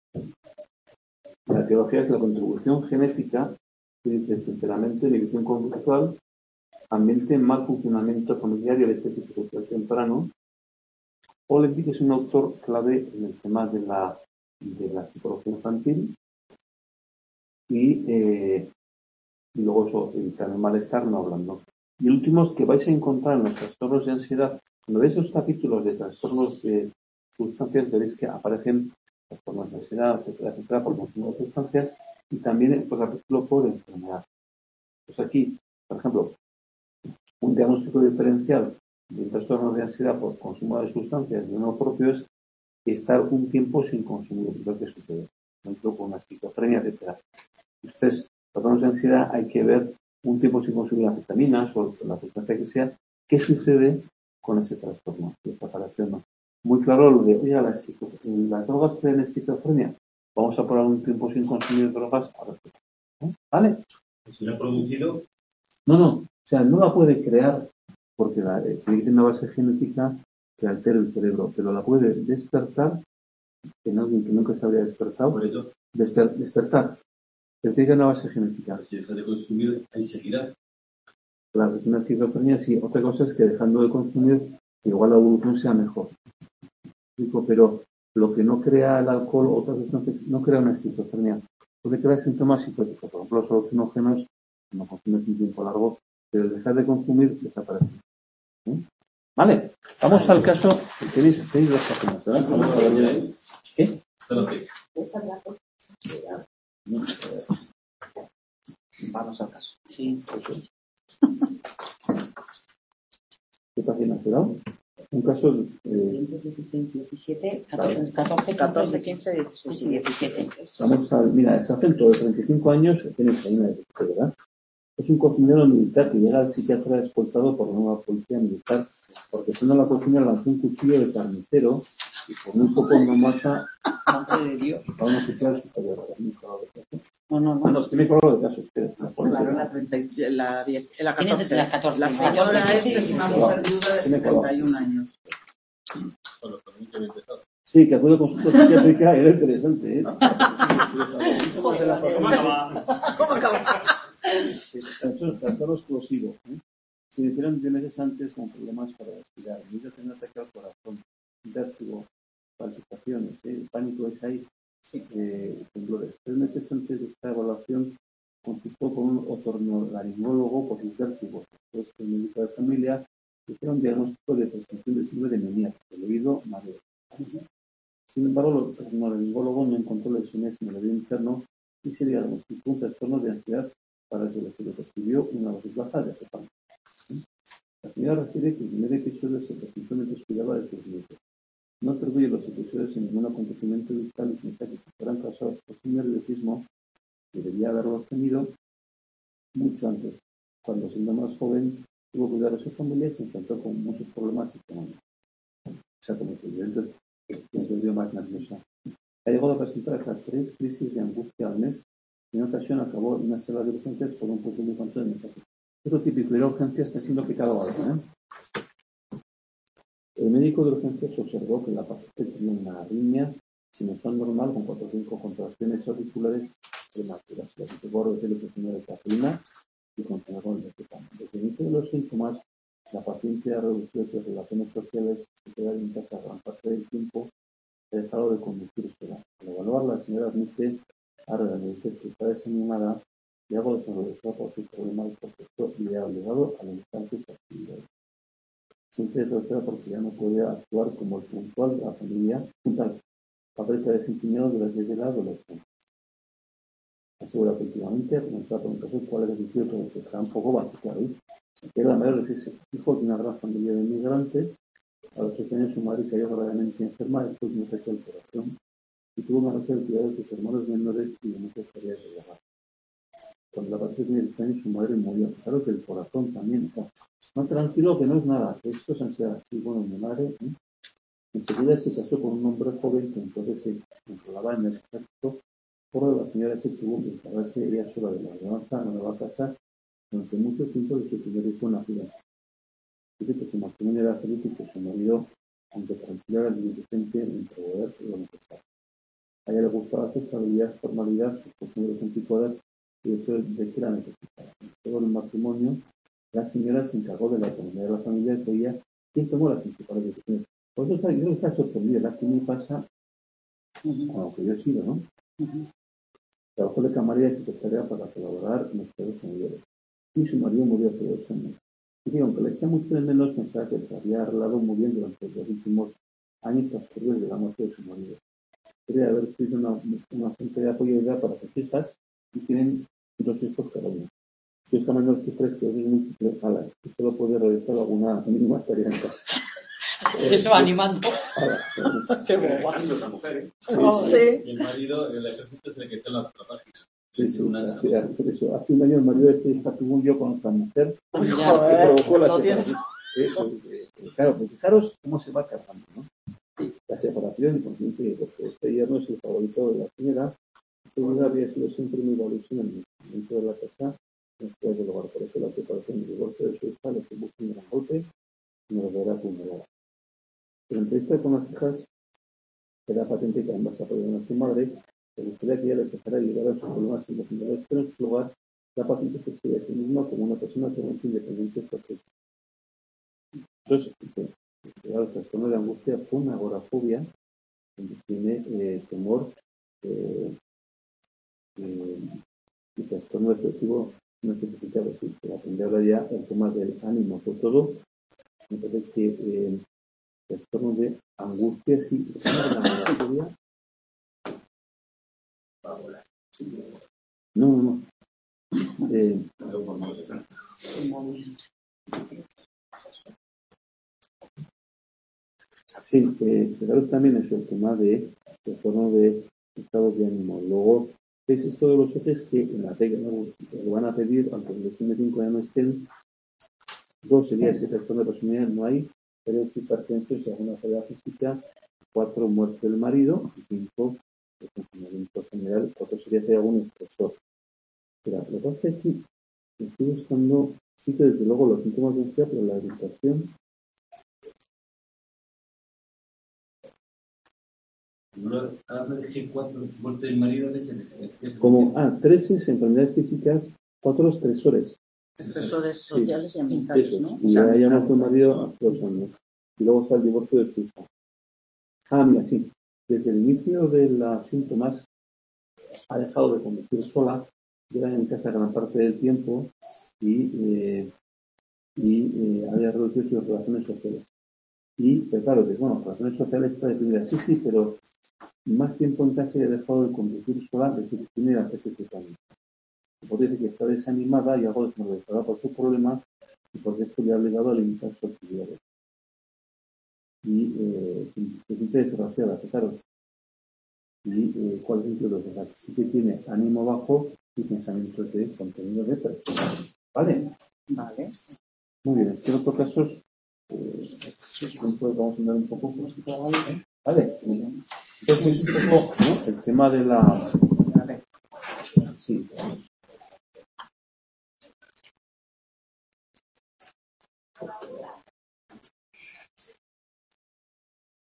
la teología es la contribución genética, que dice temperamento, inhibición conductual, ambiente, mal funcionamiento familiar y estrés social temprano. Olevic es un autor clave en el tema de la, de la psicología infantil y, eh, y luego eso, el también malestar no hablando. Y el último es que vais a encontrar en los trastornos de ansiedad, cuando veis esos capítulos de trastornos de sustancias, veréis que aparecen trastornos de ansiedad, etcétera, etcétera, por consumo de sustancias y también el capítulo por enfermedad. Pues aquí, por ejemplo, un diagnóstico diferencial de un trastorno de ansiedad por consumo de sustancias de uno propio es estar un tiempo sin consumir, lo que sucede, por ejemplo, con una esquizofrenia, etcétera. Entonces, trastornos de ansiedad hay que ver un tiempo sin consumir las vitaminas o la sustancia que sea, qué sucede con ese trastorno, esa aparición, ¿no? Muy claro lo de, oye, la las drogas crean esquizofrenia, vamos a poner un tiempo sin consumir drogas a ver, ¿eh? ¿Vale? Si lo ha producido. No, no, o sea, no la puede crear porque la, eh, tiene una base genética que altera el cerebro, pero la puede despertar en alguien que nunca se habría despertado. Por eso. Desper, despertar. Pero tiene una base genética. Si deja de consumir, ahí seguirá. Claro, es una esquizofrenia, sí. Otra cosa es que dejando de consumir, igual la evolución sea mejor. Pero lo que no crea el alcohol o otras sustancias no crea una esquizofrenia. Puede crear síntomas psicóticos. Por ejemplo, los alucinógenos, no consumes un tiempo largo, pero al dejar de consumir desaparece. ¿Eh? Vale, vamos al caso. ¿Tenéis, tenéis dos páginas, ¿verdad? Vamos a ver. ¿Qué? Vamos al caso. Sí. ¿Qué página has dado? Un caso eh, dieciséis, diecisiete, catorce, catorce, quince, dieciséis y diecisiete. Vamos a, mira, ese acento de treinta y cinco años, tienes ahí una diecisiete, ¿verdad? Es un cocinero militar que llega al psiquiatra escoltado por la nueva policía militar porque siendo la cocina lanzó un cuchillo de carnicero y por muy poco no mata Madre de Dios. a un oficial superior. No, no, no. Bueno, tiene color de caso usted. Claro, la treinta, la diez, la catorce. La catorce. La señora es, es una mujer viuda de setenta y un años. Sí, que acude con consulta psiquiátrica era interesante, ¿eh? ¿Cómo acaba? ¿Cómo acaba? Sí, trastorno trastorno explosivo. ¿eh? Se iniciaron diez meses antes con problemas para respirar. El niño tenía ataque al corazón, vértigo, palpitaciones, ¿eh? El pánico es ahí, Sí. eh, temblores. Tres meses antes de esta evaluación consultó con un otorrinolaringólogo por sus vértigos. Después, el médico de familia hicieron un diagnóstico de prescripción de síndrome de Meniere, del oído mareo. Sin embargo, el otorrinolaringólogo no encontró lesiones en el oído interno y se diagnosticó un trastorno de ansiedad para el que se le prescribió una dosis baja de azepam. La señora refiere que el primer episodio se presentó mientras cuidaba de sus nietos. No atribuye los episodios en ningún acontecimiento vital y piensa que si fueran causados por su nerviosismo, debería haberlos tenido mucho antes. Cuando siendo más joven, tuvo que cuidar de su familia y se enfrentó con muchos problemas económicos. O sea, como si estudiantes se volvió más nerviosa. Ha llegado a presentar hasta tres crisis de angustia al mes y en una ocasión acabó en una sala de urgencias por un pequeño encuentro de mensaje. Esto típico de ir a urgencias está siendo aplicado ahora, ¿eh? El médico de urgencias observó que la paciente tenía una arritmia sinusal normal con cuatro o cinco contracciones auriculares prematuras. La psicóloga se le presionó de cafeína y continuó con el diazepam. Desde el inicio de los síntomas, la paciente ha reducido sus relaciones sociales, se queda en casa gran parte del tiempo, ha dejado de conducir sola. Al evaluar, la señora admite a regañadientes que está desanimada y algo desmoralizada por su problema de contexto y le ha obligado a limitar sus actividades. Siempre desespera porque ya no puede actuar como el puntual de la familia, junto papel que ha desempeñado durante la adolescencia. Asegura que últimamente ha comenzado a preguntarse cuál es el sitio que nos está un poco básica, ¿veis? Era la mayor de sus hijos de una gran familia de inmigrantes. A los siete años su madre cayó gravemente enferma, después de un ataque al corazón y tuvo una racha de cuidado de sus hermanos menores y de muchas tareas de hogar. Cuando la paciente tenía diez años su madre murió. Claro que el corazón también está. No, tranquilo, que no es nada. Esto es ansiedad. Y bueno, mi madre ¿eh? enseguida se casó con un hombre joven que entonces se controlaba en el ejército. Por lo la señora se tuvo que encargarse ella sola de la ordenanza a la nueva casa durante mucho tiempo de su primer hijo nacido. Dice que su matrimonio era feliz y que su marido, aunque tranquilo, era diligente en proveer lo necesario. A ella le gustaba su estabilidad, formalidad, sus costumbres anticuadas y el hecho de que la necesitaba. En todo el matrimonio, la señora se encargó de la economía de la familia que ella, quien tomó las principales decisiones. Por eso yo está sorprendido, la que me pasa uh-huh. con lo que yo he sido, ¿no? Uh-huh. Trabajó de camarera y secretaria para colaborar en los Estados Unidos. Y su marido murió hace dos años. Y aunque le echa mucho de menos, pensaba que se había arreglado muy bien durante los últimos años transcurridos de la muerte de su marido. Quería haber sido una, una fuente de apoyo y ayuda para sus hijas y tienen dos hijos cada uno. Su hija menor sufre esclerosis múltiple a la que solo puede realizar alguna mínima tarea en casa. Eso eh, animando. Ahora, qué boba. Otra mujer, ¿eh? Sí, sí. Y el marido, el ejército se le quitó la otra página. Sí, sí, hace, hace, eso. hace un año el marido este tuvo un lío con otra mujer Uy, que joder, provocó la no separación. Eso, eh, eh, claro, pues fijaros cómo se va cargando, ¿no? La separación, consciente, porque este yerno es el favorito de la señora. Esta señora había sido siempre muy valiosa en el momento de la casa, después del hogar. Por eso la separación y el divorcio de su hija le supuso un gran golpe y una verdadera puñalada. Pero en entrevista con las hijas, era patente que ambas apoyaron a su madre. Le gustaría que ella le empezara a ayudar a sus problemas emocionales, pero en su lugar, la paciente se escribe a sí misma como una persona totalmente independiente y profesional. Entonces, el trastorno de angustia fue una agorafobia, donde tiene eh, temor, eh, eh, y trastorno depresivo no especificado, sí, pero aprender ahora ya el tema del ánimo, sobre todo, me parece que eh, trastorno de angustia, sí, el tema de la agorafobia. No, no, no. Eh, sí, eh, fijaros también es el tema de trastorno de estados de ánimo. Luego, es esto de los ejes que en la técnica lo van a pedir, aunque en el D S M cinco ya no estén. Dos sería ese trastorno de personalidad, no hay. Tres, hipertensión, si alguna enfermedad física. Cuatro, muerte del marido. Y cinco, el funcionamiento general. Cuatro sería si hay algún estresor. Pero lo que pasa es que aquí estoy buscando, sí que desde luego los síntomas de ansiedad, pero la habitación. Ahora me dije cuatro, muerte del marido, ¿qué es el? Como, ah, tres es enfermedades físicas, Cuatro estresores. Estresores Sí. sociales y ambientales, Esos. ¿no? Y ya llamó a su marido hace dos años. Y luego está el divorcio de su hija. Ah, mira, sí. Desde el inicio de los síntomas ha dejado de conducir sola, queda en casa gran parte del tiempo y, eh, y eh, había reducido sus relaciones sociales. Y, pues claro, que bueno, relaciones sociales está definida, sí, sí, pero más tiempo en casa y ha dejado de conducir sola desde que tiene hace siete años. Podría decir que está desanimada y algo desmoralizada por su problema y porque esto le ha obligado a limitar sus actividades. Y eh, se siente desgraciada, fijaros. Y eh, cuál es el sentido de los que sí que tiene ánimo bajo y pensamientos de contenido de presión. ¿Vale? Vale. Muy bien, es que en otros casos eh, entonces vamos a andar un poco pues, ¿vale? Entonces un poco, ¿no? El tema de la